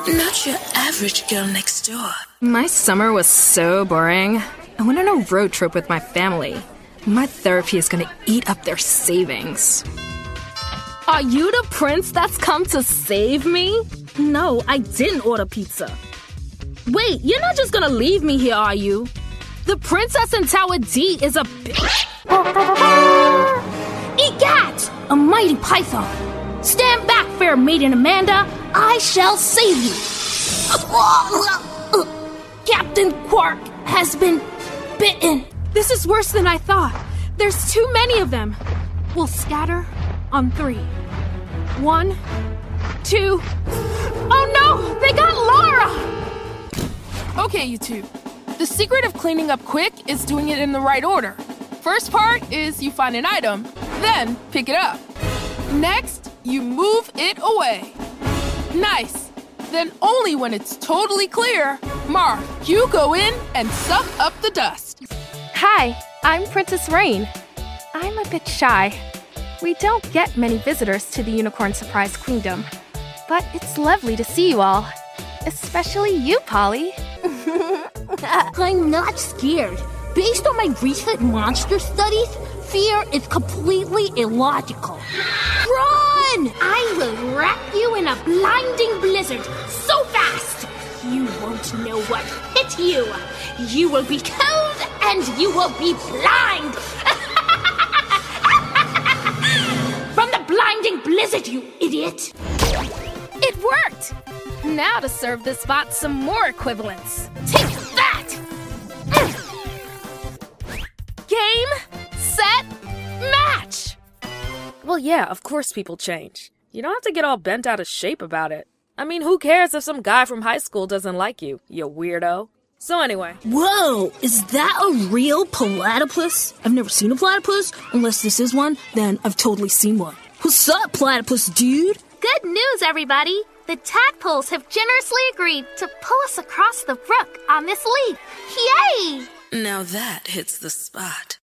Not your average girl next door. My summer was so boring. I went on a road trip with my family. My therapy is gonna eat up their savings. Are you the prince that's come to save me? No, I didn't order pizza. Wait, you're not just gonna leave me here, are you? The princess in Tower D is a bitch. Egat! A mighty python. Stand back, fair maiden Amanda. I shall save you. Captain Quark has been bitten. This is worse than I thought. There's too many of them. We'll scatter on 3. 1, 2. Oh no! They got Laura! Okay, you two. The secret of cleaning up quick is doing it in the right order. First part is you find an item, then pick it up. Next, you move it away. Nice. Then only when it's totally clear, Mark, you go in and suck up the dust. Hi, I'm Princess Rain. I'm a bit shy. We don't get many visitors to the Unicorn Surprise Queendom. But it's lovely to see you all. Especially you, Polly. I'm not scared. Based on my recent monster studies, fear is completely illogical. Run! I will wrap you in a blinding blizzard so fast you won't know what hit you. You will be cold and you will be blind. From the blinding blizzard, you idiot! It worked! Now to serve this bot some more equivalents. Take that! Game, set, match! Well, yeah, of course people change. You don't have to get all bent out of shape about it. I mean, who cares if some guy from high school doesn't like you, you weirdo? So anyway. Whoa! Is that a real platypus? I've never seen a platypus. Unless this is one, then I've totally seen one. What's up, platypus dude? Good news, everybody! The tadpoles have generously agreed to pull us across the brook on this leap. Yay! Now that hits the spot.